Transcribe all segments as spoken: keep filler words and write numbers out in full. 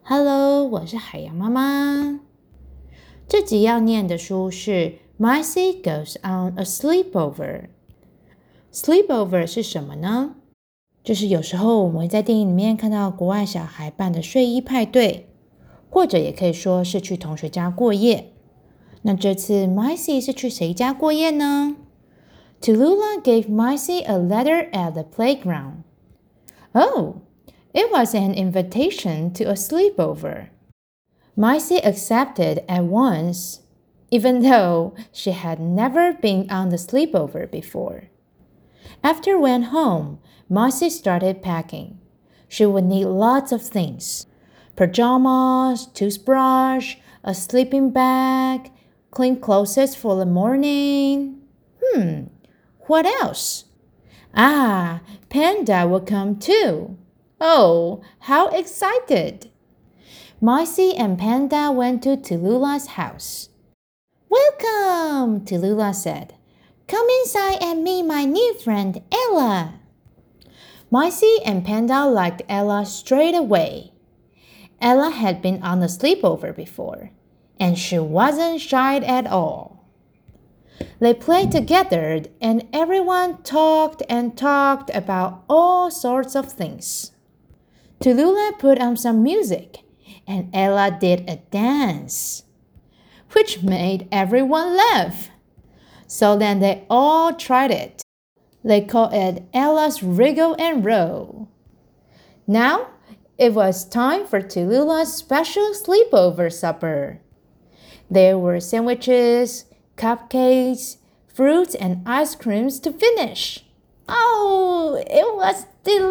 Hello， 我是海洋妈妈。这集要念的书是 Maisie Goes on a Sleepover。Sleepover 是什么呢？就是有时候我们会在电影里面看到国外小孩办的睡衣派对，或者也可以说是去同学家过夜。那这次 Maisie 是去谁家过夜呢？ Tallulah gave Maisie a letter at the playground. Oh!It was an invitation to a sleepover. Maisie accepted at once, even though she had never been on the sleepover before. After went home, Maisie started packing. She would need lots of things: pajamas, toothbrush, a sleeping bag, clean clothes for the morning. Hmm, what else? Ah, Panda would come too.Oh, how excited! Maisie and Panda went to Tallulah's house. Welcome, Tallulah said. Come inside and meet my new friend, Ella. Maisie and Panda liked Ella straight away. Ella had been on a sleepover before, and she wasn't shy at all. They played together, and everyone talked and talked about all sorts of things.Tallulah put on some music, and Ella did a dance, which made everyone laugh. So then they all tried it. They called it Ella's Wriggle and Roll. Now it was time for Tallulah's special sleepover supper. There were sandwiches, cupcakes, fruits, and ice creams to finish. Oh, it was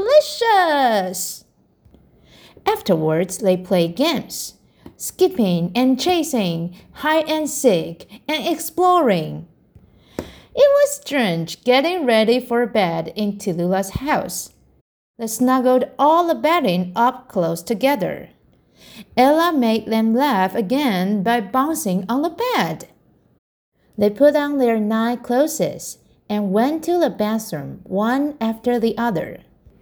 delicious!Afterwards, they played games, skipping and chasing, hide and seek, and exploring. It was strange getting ready for bed in Tallulah's house. They snuggled all the bedding up close together. Ella made them laugh again by bouncing on the bed. They put on their night clothes and went to the bathroom one after the other.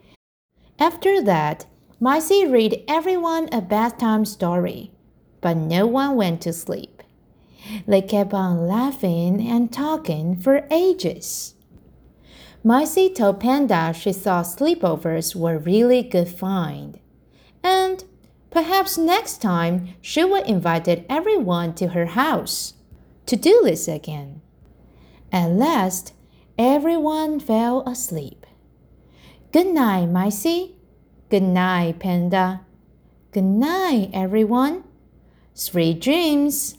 After that,Maisie read everyone a bedtime story, but no one went to sleep. They kept on laughing and talking for ages. Maisie told Panda she thought sleepovers were really good fun, and perhaps next time she would invite everyone to her house to do this again. At last, everyone fell asleep. Good night, Maisie.Good night, Panda. Good night, everyone. Sweet dreams.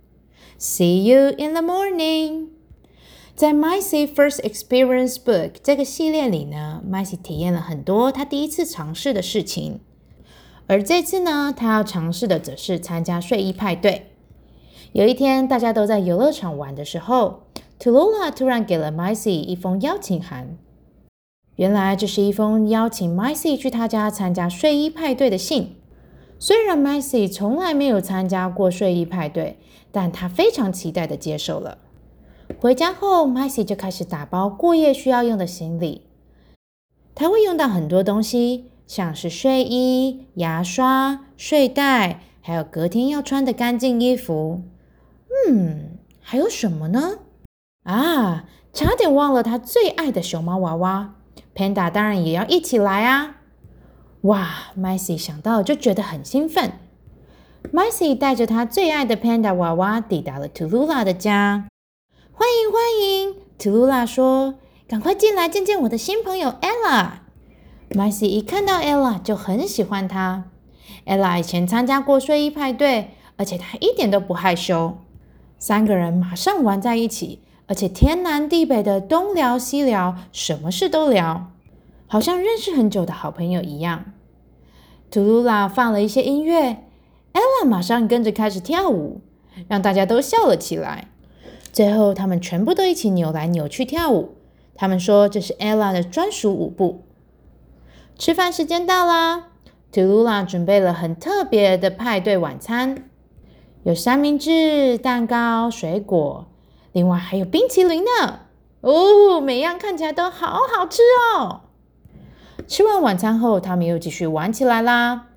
See you in the morning. 在 Maisie First Experience Book 这个系列里呢 Maisie 体验了很多她第一次尝试的事情。而这次呢，她要尝试的则是参加睡衣派对。有一天，大家都在游乐场玩的时候 Tallulah 突然给了 Maisie 一封邀请函。原来这是一封邀请 Maisie 去她家参加睡衣派对的信。虽然 Maisie 从来没有参加过睡衣派对，但她非常期待地接受了。回家后 Maisie 就开始打包过夜需要用的行李。她会用到很多东西，像是睡衣、牙刷、睡袋，还有隔天要穿的干净衣服。嗯，还有什么呢？啊，差点忘了她最爱的熊猫娃娃。Panda 当然也要一起来啊！哇 ，Maisie 想到就觉得很兴奋。Maisie 带着她最爱的 Panda 娃娃抵达了 Tallulah 的家。欢迎欢迎 ，Tallulah 说：“赶快进来见见我的新朋友 Ella。”Maisie 一看到 Ella 就很喜欢她。Ella 以前参加过睡衣派对，而且她一点都不害羞。三个人马上玩在一起。而且天南地北的东聊西聊，什么事都聊，好像认识很久的好朋友一样。Tallulah 放了一些音乐 ，Ella 马上跟着开始跳舞，让大家都笑了起来。最后，他们全部都一起扭来扭去跳舞。他们说这是 Ella 的专属舞步。吃饭时间到啦 ，Tallulah 准备了很特别的派对晚餐，有三明治、蛋糕、水果。另外还有冰淇淋呢，哦，每样看起来都好好吃哦。吃完晚餐后，他们又继续玩起来啦。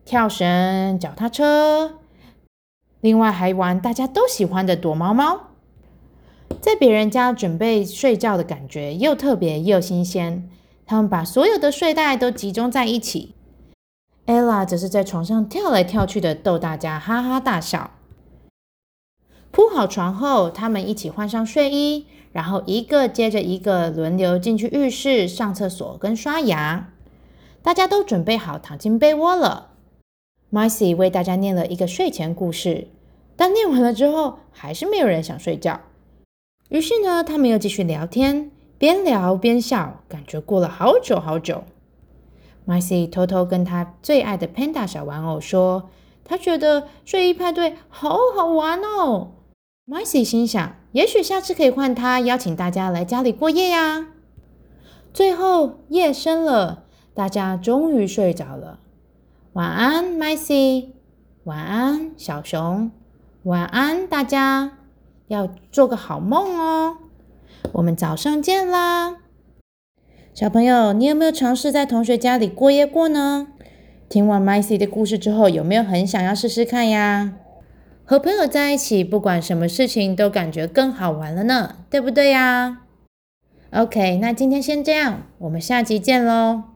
跳绳、脚踏车，另外还玩大家都喜欢的躲猫猫。在别人家准备睡觉的感觉又特别又新鲜，他们把所有的睡袋都集中在一起。Ella 则是在床上跳来跳去的逗大家哈哈大笑。铺好床后，他们一起换上睡衣，然后一个接着一个轮流进去浴室上厕所跟刷牙。大家都准备好躺进被窝了。Mycie 为大家念了一个睡前故事，但念完了之后还是没有人想睡觉。于是呢，他们又继续聊天，边聊边笑，感觉过了好久好久。Mycie 偷偷跟他最爱的 Panda 小玩偶说，他觉得睡衣派对好好玩哦。Mycie 心想，也许下次可以换他邀请大家来家里过夜呀。最后夜深了，大家终于睡着了。晚安 Mycie， 晚安小熊，晚安大家，要做个好梦哦。我们早上见啦。小朋友，你有没有尝试在同学家里过夜过呢？听完 Mycie 的故事之后，有没有很想要试试看呀？和朋友在一起，不管什么事情都感觉更好玩了呢，对不对呀？ OK， 那今天先这样，我们下集见咯。